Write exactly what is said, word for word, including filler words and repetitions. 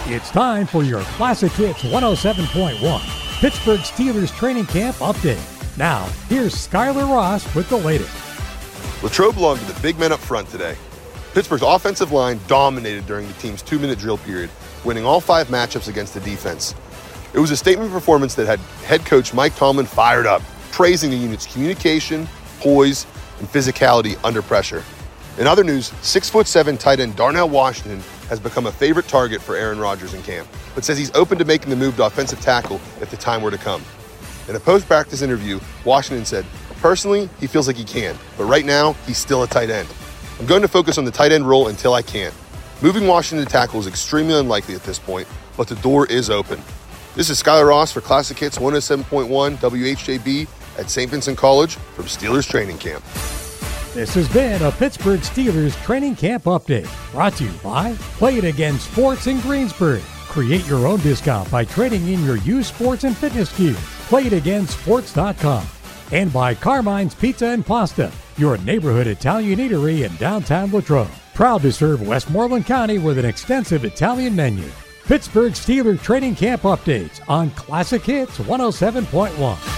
It's time for your Classic Hits one oh seven point one Pittsburgh Steelers training camp update. Now, here's Skylar Ross with the latest. Latrobe belonged to the big men up front today. Pittsburgh's offensive line dominated during the team's two-minute drill period, winning all five matchups against the defense. It was a statement performance that had head coach Mike Tomlin fired up, praising the unit's communication, poise, and physicality under pressure. In other news, six foot seven tight end Darnell Washington has become a favorite target for Aaron Rodgers in camp, but says he's open to making the move to offensive tackle if the time were to come. In a post-practice interview, Washington said, personally, he feels like he can, but right now, he's still a tight end. I'm going to focus on the tight end role until I can. Moving Washington to tackle is extremely unlikely at this point, but the door is open. This is Skylar Ross for Classic Hits one oh seven point one W H J B at Saint Vincent College from Steelers Training Camp. This has been a Pittsburgh Steelers training camp update, brought to you by Play It Again Sports in Greensburg. Create your own discount by trading in your used sports and fitness gear. play it again sports dot com. And by Carmine's Pizza and Pasta, your neighborhood Italian eatery in downtown Latrobe. Proud to serve Westmoreland County with an extensive Italian menu. Pittsburgh Steelers training camp updates on Classic Hits one oh seven point one.